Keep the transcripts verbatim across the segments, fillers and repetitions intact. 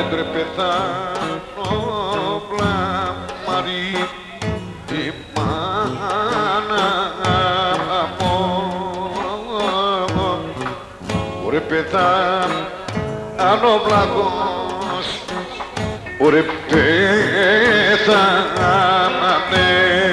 άντρε πεθάνω πλαμαρί η μάνα μου. Ωρε πεθάνω πλαγός, ωρε πεθάνε.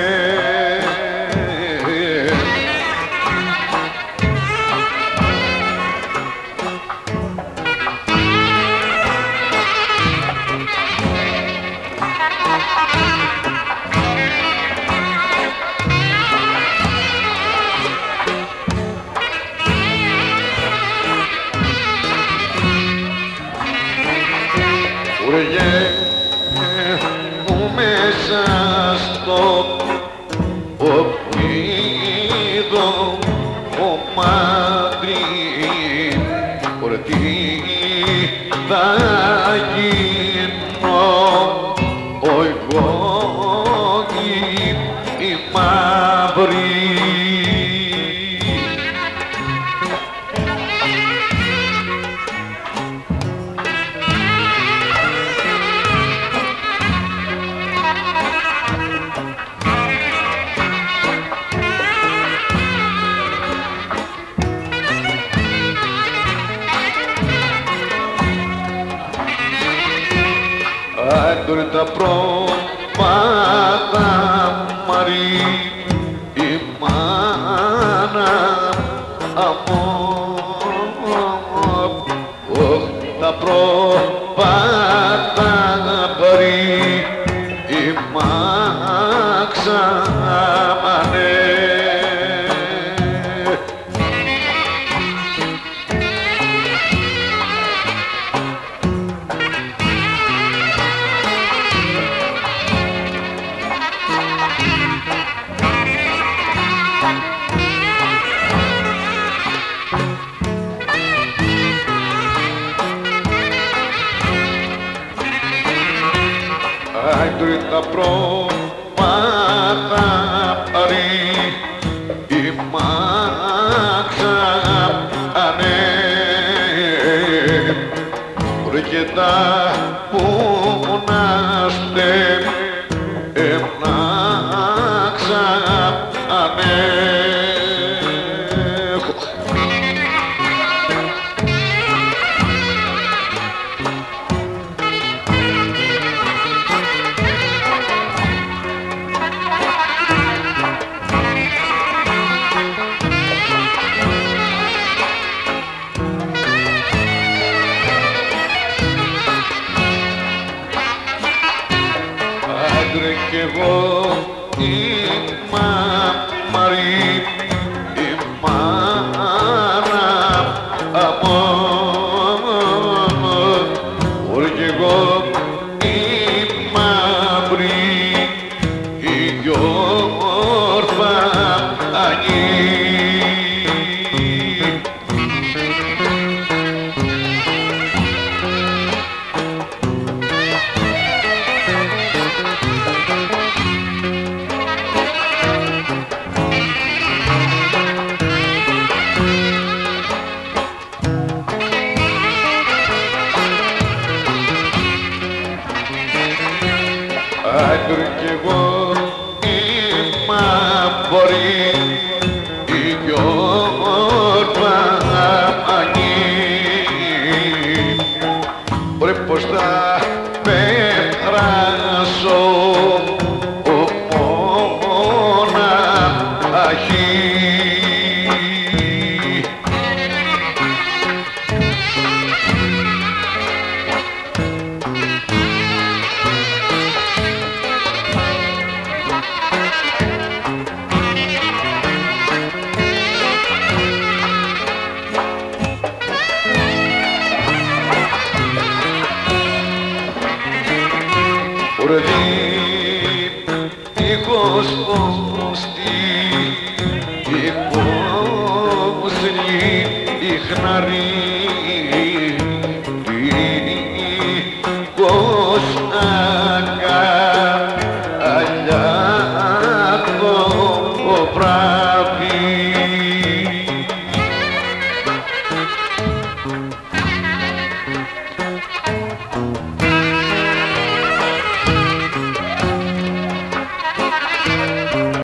Μου μέσα στο οπίδο κομμάτι, ωραία τι θα γίνω εγώ η μαύρη. Άντρε τα πρόβατα μαρί η μάνα μου. Τα πρόβατα μαρί η μάξα μανέ. Άντρε τα πρόβατα μαρί η μάξα ανέ. Ρε και τα πουνάστε εμνάξα ανέ. Άντρε κι εγώ η μαμαρή η μάνα μου. Ωρε κι εγώ η μαύρη η γιορφανή. Άντρε κι εγώ η μαύρη η γιορφανή. Ωρε πως θα περάσω μοναχή. Ωρε δίχως πόστη υπόσλη ιχναρή δίχως αγκαλιά το βράδυ.